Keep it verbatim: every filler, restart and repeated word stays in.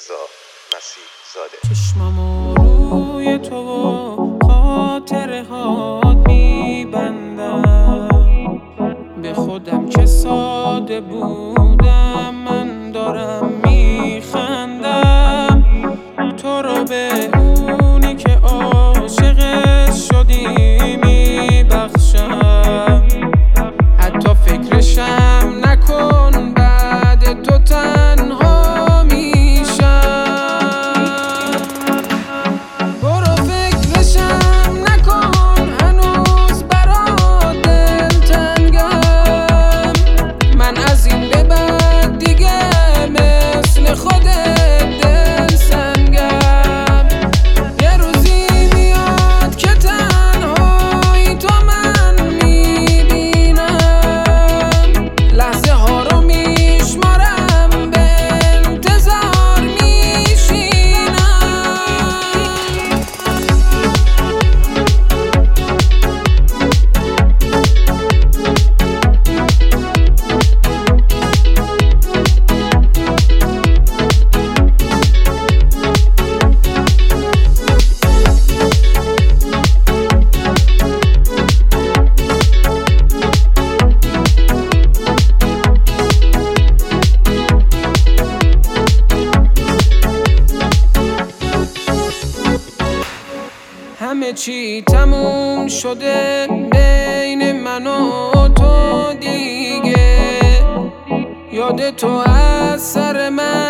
رضا مسیح زاده. چشممو روی تو و خاطره هات میبندم، به خودم که ساده بودم من دارم میخندم. تو رو به اونی که عاشقش شدی میبخشم، حتی فکرشم نکن بعد تو تنها میشم. برو فکرشم نکن هنوز برات دلتنگم، من از این به بعد دیگه مثل خودت دلسنگم. یه روزی میاد که تنهایی تو من میبینم، لحظه ها رو میشمارم به انتظار میشینم. همه چی تموم شده بین من و تو دیگه، یاد تو از سر من